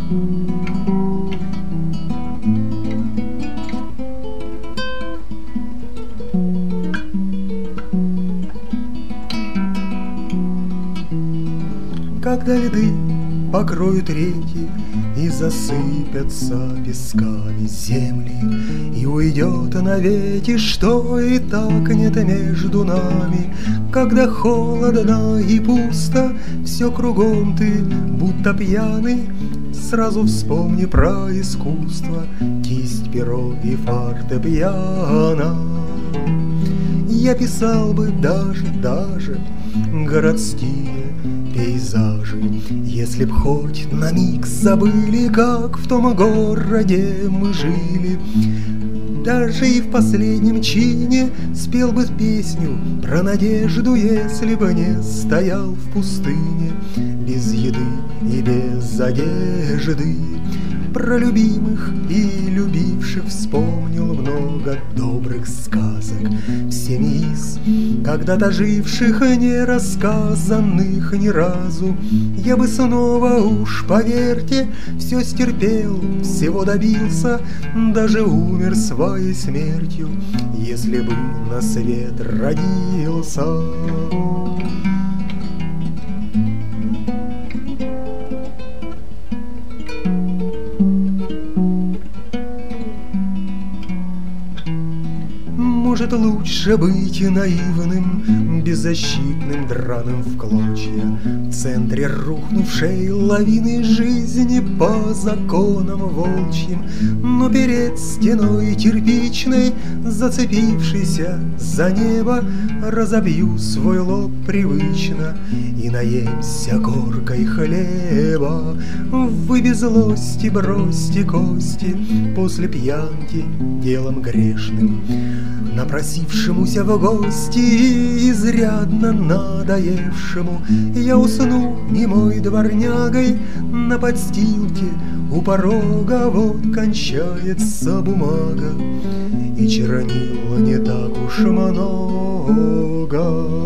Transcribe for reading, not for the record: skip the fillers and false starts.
Когда льды покроют реки и засыпятся песками земли, и уйдет навеки, что и так нет между нами. Когда холодно и пусто, все кругом ты, будто пьяный, сразу вспомни про искусство, кисть, перо и фортепиано. Я писал бы даже городские пейзажи, если б хоть на миг забыли, как в том городе мы жили. Даже и в последнем чине спел бы песню про надежду, если бы не стоял в пустыне без еды и без одежды. Про любимых и любивших вспомнил много добрых сказок, всеми из когда-то живших, не рассказанных ни разу. Я бы снова уж, поверьте, все стерпел, всего добился, даже умер своей смертью, если бы на свет родился. Может, лучше быть наивным, беззащитным, драным в клочья, в центре рухнувшей лавины жизни по законам волчьим, но перед стеной кирпичной, зацепившейся за небо, разобью свой лоб привычно и наемся горкой хлеба. Вы без злости бросьте кости после пьянки делом грешным, напросившемуся в гости, изрядно надоевшему. Я усну немой дворнягой на подстилке у порога, вот кончается бумага, и чернил не так уж много.